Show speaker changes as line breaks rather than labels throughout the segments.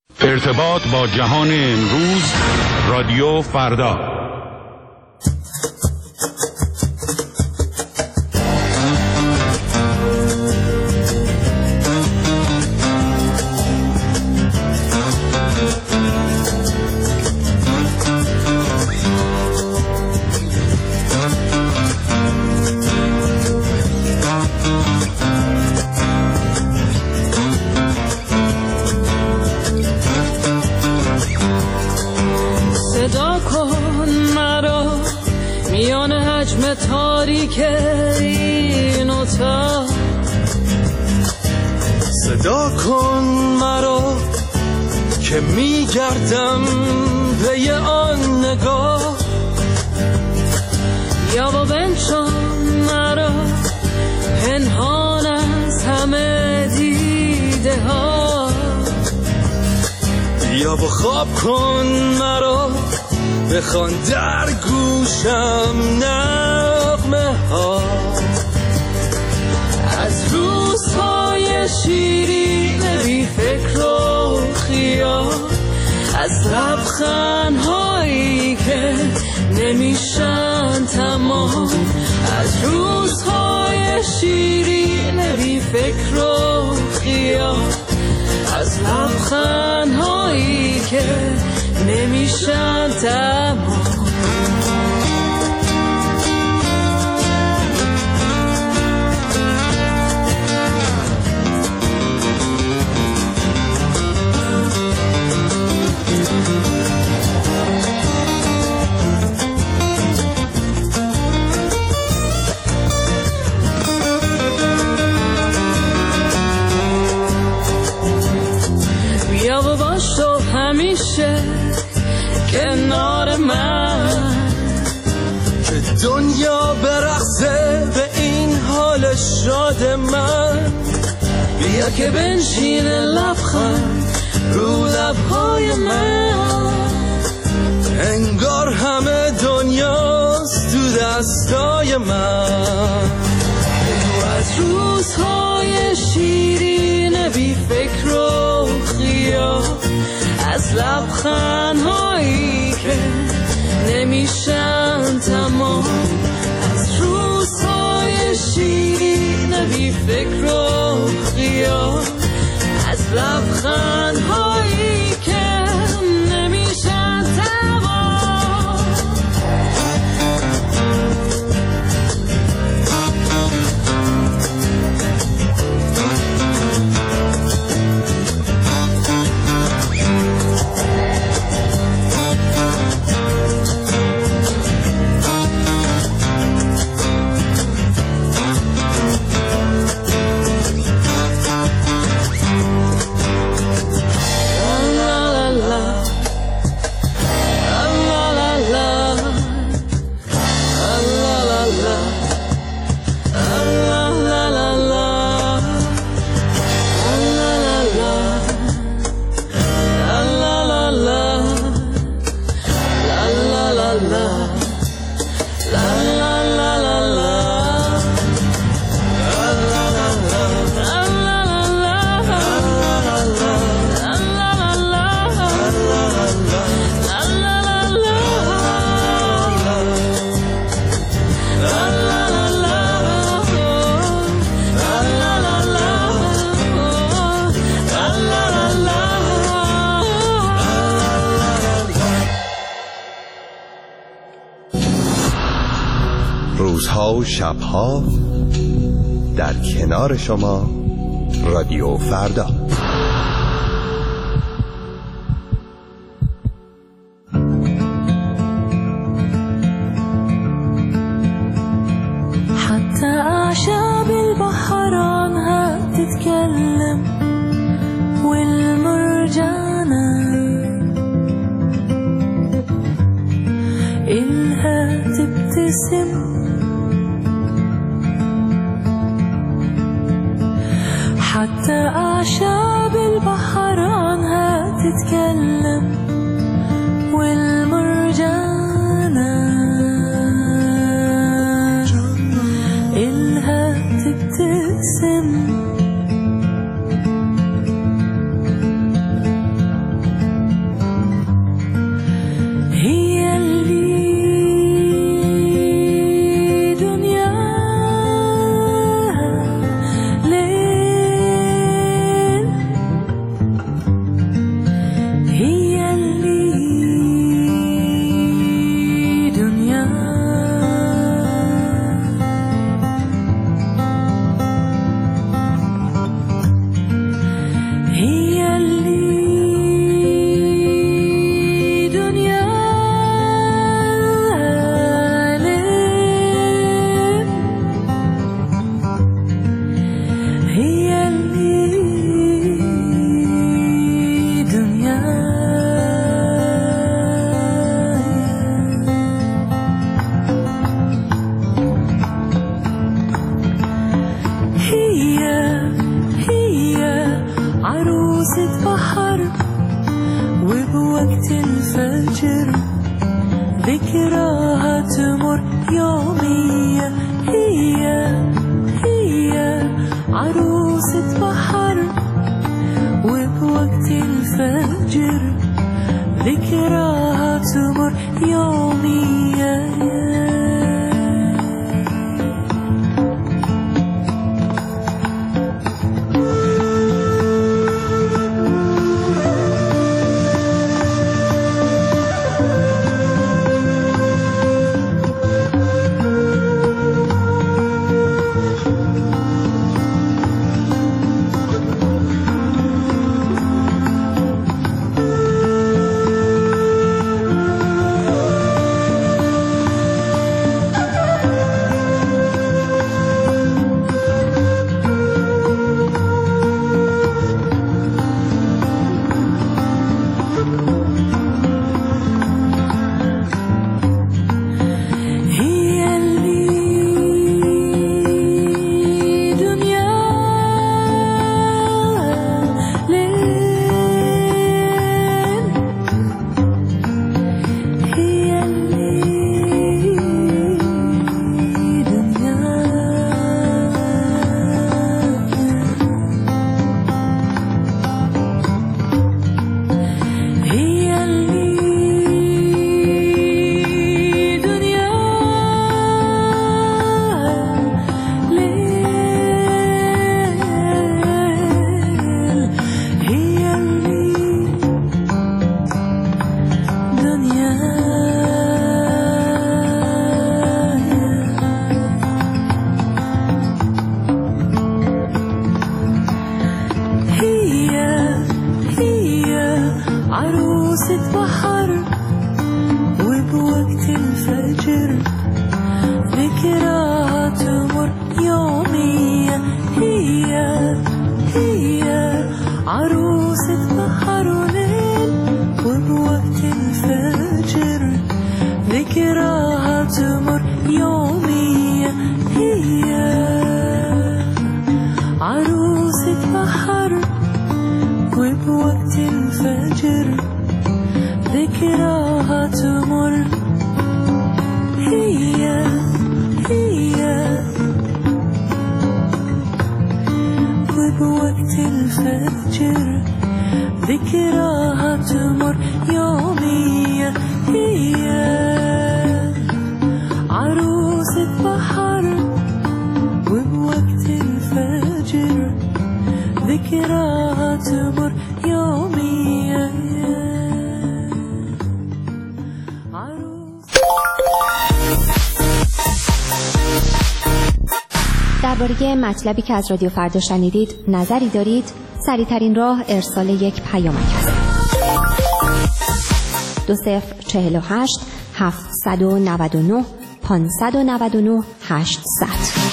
ارتباط با جهان امروز، رادیو فردا.
تاریک این اتاق صدا کن مرا که میگردم پی آن نگاه، یا با بنشان مرا پنهان از همه دیده ها، یا با خواب کن مرا بخوان در گوشم نغمه ها از روزهای شیرین بی فکر و خیال، از لبخندهایی که نمیشن تمام، از روزهای شیرین بی فکر و خیال، از لبخندهایی که نمیشن تمام. بیا و باش تو همیشه کنار من، که دنیا برقصه به این حال شاد من، بیا که بنشین لبخند رو لبهای من، انگار همه دنیاست تو دستای من، تو از روزهای شیرین بی فکر و خیال، از لبخندهایی که نمیشن تمام، از روزهای شیرین بی فکر و خیال، از لبخندهایی که نمیشن تمام.
روزها و شبها در کنار شما، رادیو فردا.
حتى أعشاب البحران هتتكلم والمرجانة إلها تبتسم، حتى أعشاب البحران هتتكلم والمرجانة إلها تبتسم، وبوقت الفجر ذكراها تمر يومية. هي عروسة بحر وبوقت الفجر ذكراها تمر يومية. عروسة بحر وبوقت الفجر ذكراها تمر يومية. هي عروسة بحر وليل وبوقت الفجر ذكراها تمر يومية. هي عروسة بحر وبوقت الفجر ذكراها تمر. هي وبوقت الفجر ذكراها تمر يومية. هي عروسة بحر وبوقت الفجر ذكراها تمر يومية.
درباره مطلبی که از رادیو فردا شنیدید نظری دارید؟ سریع‌ترین راه ارسال یک پیامک است. 2048 799 599 800.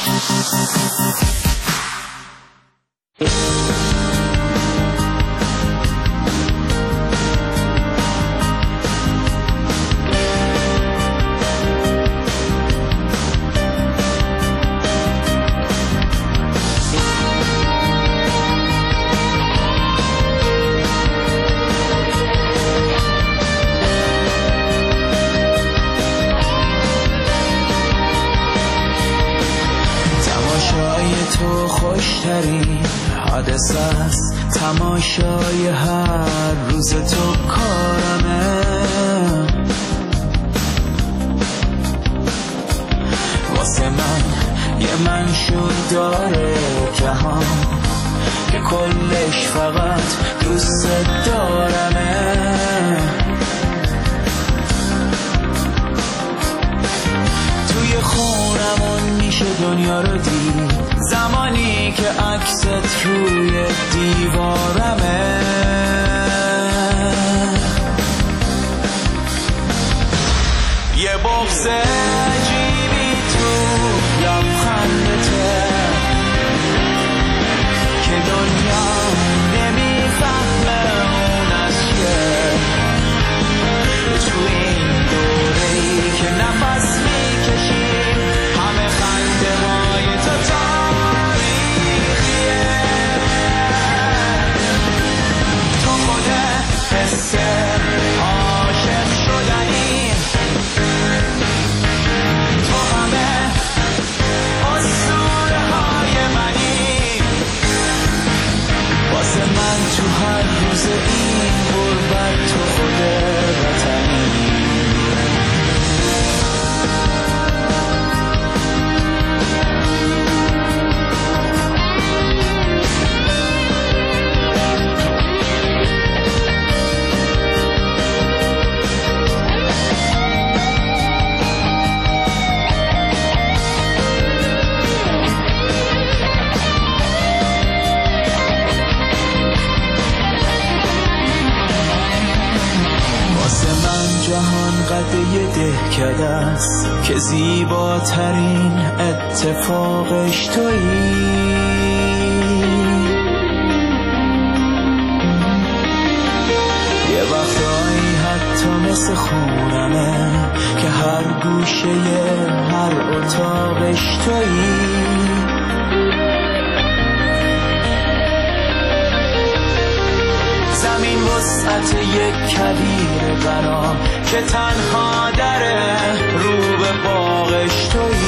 خوشترین حادثه است، تماشای هر روز تو کارمه. واسه من یه منشور داره جهان که کلش فقط دوست دارمه. توی خونمون میشه دنیا رو دید زمانی که عکست روی دیوارمه. یه بغض عجیبی تو لبخندته که دنیا نمیفهمه اون از چیه. تو این دوره‌ای که نفس میکشی همه خنده های تو تاریخیه. قد یه دهکده است که زیباترین اتفاقش تویی. یه وقتایی حتی مثل خونمه که هر گوشه هر اتاقش تویی. زمین وسعت یک کویر بنا که تنها دره رو به باغش تویی.